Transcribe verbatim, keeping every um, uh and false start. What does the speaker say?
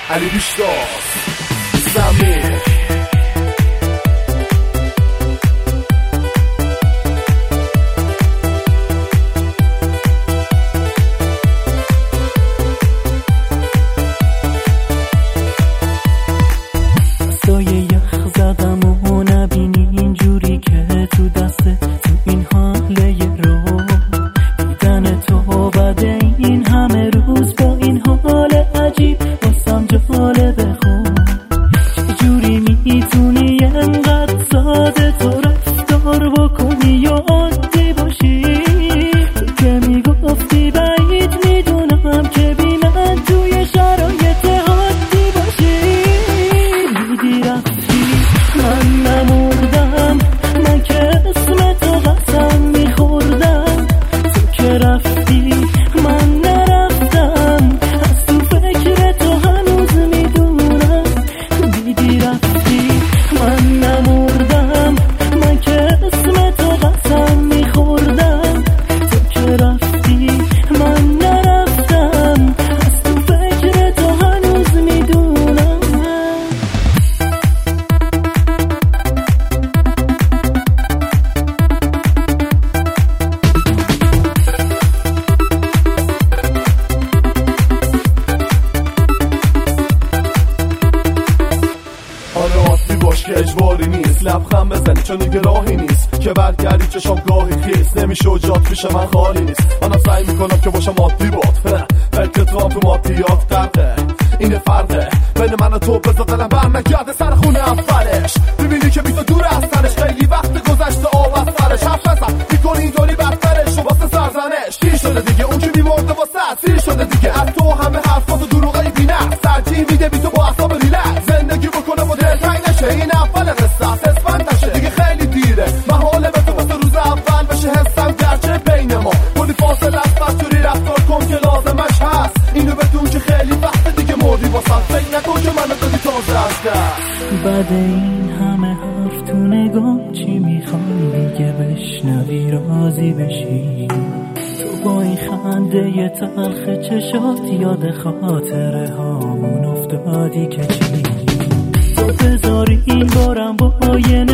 علی بیشتاز زمین سایه یخ زدم و نبینی اینجوری که تو دسته تو این حاله رو دیدن تو بعد این همه روز با این حال عجیب واسم جالبه خون چجوری میتونی انقدر ساده تو رفتار بکنی یا عادی باشی تو که میگفتی بعید میدونم که بی من توی شرایط عادی باشی میدی رفتی من نمردم من که اسم تو قسم میخوردم تو که رفتی من نرفتم از تو فکر تو هنوز میدونم میدی رفتی من نمردم من که اسم تو قسم میخوردم تو که رفتی من نرفتم از تو فکر تو هنوز میدونم آره عادی باش که اجباری نیست لبخند بزنی چون دیگه راهی نیست که برگردی چشام گاهی خیست نمیشه و جات پیش من خالی نیست منم سعی میکنم که باشم عادی باد فکر تو هم تو مادیات قرده این فرقه بین من و تو بذار دلم بر نگرده سر خونه اولش ببینی که بی تو دور از سرش خیلی وقت گذشته آب از سرش حرف بزن میکنی اینطوری بدترش و واسه سرزنش دیر شده دیگه اون که میمرده واسه سیر شده دیگه از تو همه حرفات و دروغای بی‌نقص ترجیح میده بی تو با اعصاب ریلکس زندگی بکنه و دلتنگ نشه این اول قصه است اسفند نشه دیگه خیلی دیره محاله به تو واسه روز اول بشه حسم گرچه بین ما کلی فاصله است پس توری رفتار کن که لازمش هست اینو بدون که خیلی وقت دیگه مردی واسم فکر نکن که منو دادی تازه از دست بعد این همه حرف تو نگاه چی میخوای دیگه بشنوی راضی بشی تو با این خنده تلخ چشات یاد خاطره هامون افتادی که چی تو بذاری این بارم با یه